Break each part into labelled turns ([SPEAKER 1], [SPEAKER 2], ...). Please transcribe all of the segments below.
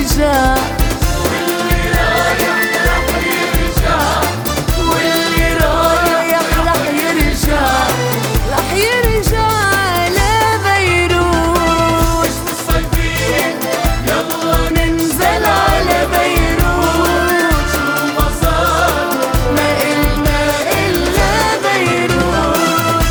[SPEAKER 1] يرجع.
[SPEAKER 2] واللي رايح رح يرجع،
[SPEAKER 1] واللي رايح رح يرجع، رح يرجع لبيروت.
[SPEAKER 2] الصيفين يلا
[SPEAKER 1] ننزل على بيروت،
[SPEAKER 2] شو ما صار
[SPEAKER 1] ما إلنا إلا بيروت.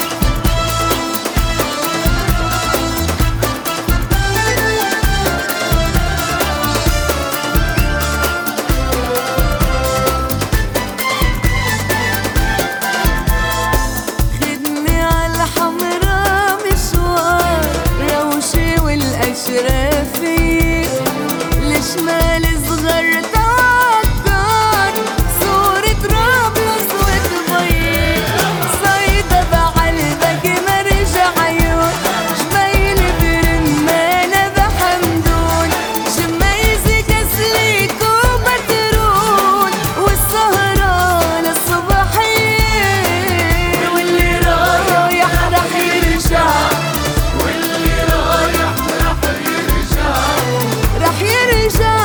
[SPEAKER 1] خدني عالحمرا مشوار روشة والأشرافية، لشمال صغر تعكر صورة طرابلس وتبين، صيدا بعلبك مرجع عيون، جميل برمانة بحمدون، جميزة كسليك ومترون، والسهران الصبحية. واللي رايح رح يرجع،
[SPEAKER 2] واللي رايح رح يرجع.
[SPEAKER 1] رح يرجع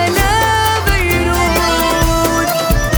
[SPEAKER 1] لبيروت.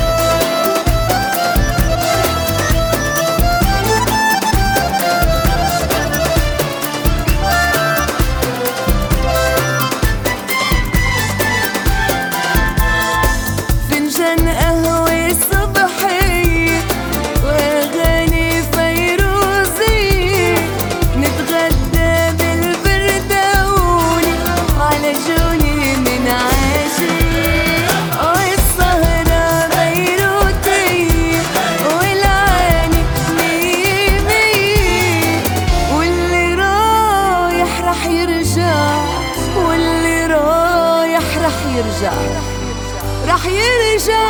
[SPEAKER 1] فنجان قهوة صبحية وأغاني فيروزية، نتغدى بالبردوني على جوني من عاشية. والسهرة بيروتية والعاني مية مية. واللي رايح رح يرجع، واللي رايح رح يرجع، رح يرجع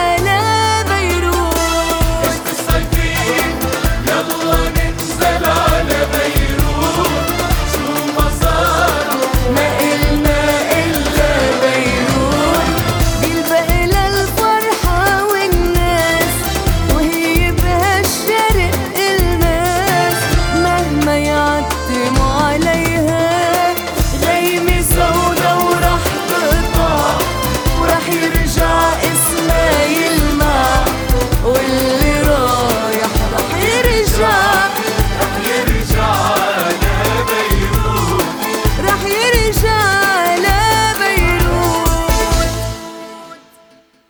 [SPEAKER 1] لبيروت.
[SPEAKER 2] الصيفين يلا ننزل على بيروت، شو ما صار
[SPEAKER 1] ما إلنا إلا بيروت. بيلبق للفرحة والناس وهي بهالشرق الماس، مهما يعتموا عليها غيمة سودا ورح تقطع، ورح يرجع اسمها يلمع. واللي رايح رح يرجع،
[SPEAKER 2] رح يرجع على بيروت.
[SPEAKER 1] رح يرجع